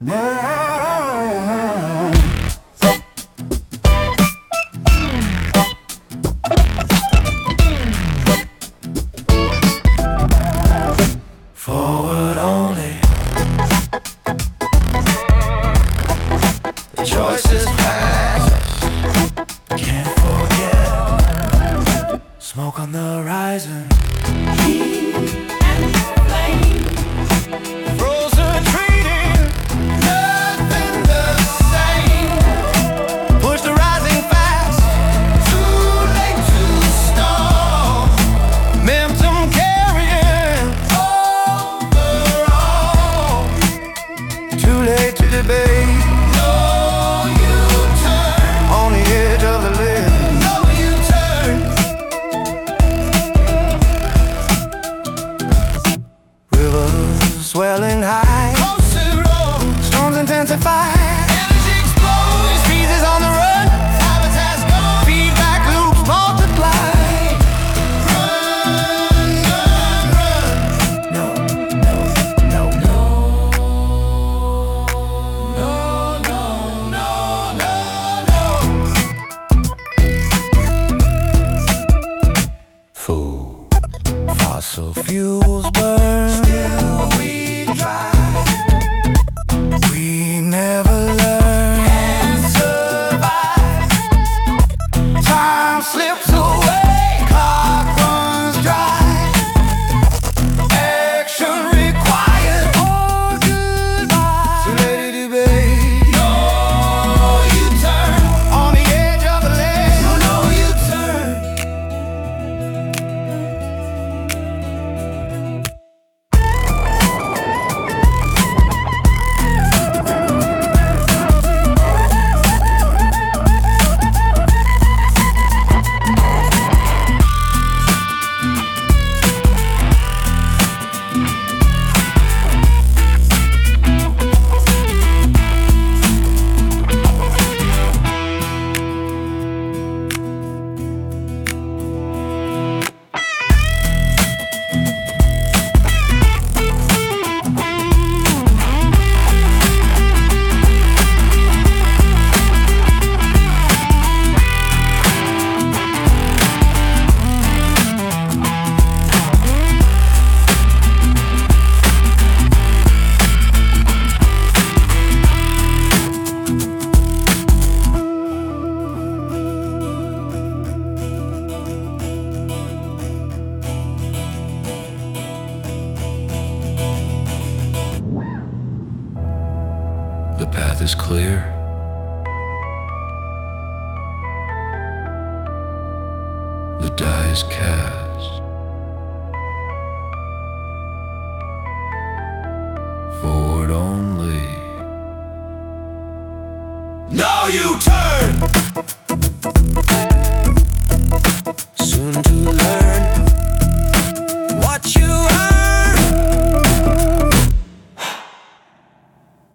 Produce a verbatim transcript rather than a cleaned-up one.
Forward only. The choices past. Can't forget. Smoke on the horizon. Heat and flame. Frozen treating. Nothing the same. Push the rising fast. Too late to stop. Momentum carrying. Overall. Too late to debate. No U-turn. On the edge of the lid. No U-turn. Rivers swelling high. Coastal road. Storms intensify. Energy explodes. Species on the run. Habitats gone. Feedback loops multiply. Run, run, run. No, no, no, no. No, no, no, no, no. Food. Fossil fuels burn. Still we drive. We never learn and survive. Time slips away. Clock runs dry. Action required or goodbye. So let it debate. No U-turn. On the edge of the ledge. No, no U-turn. The path is clear. The die is cast. Forward only. No U-turn. Soon to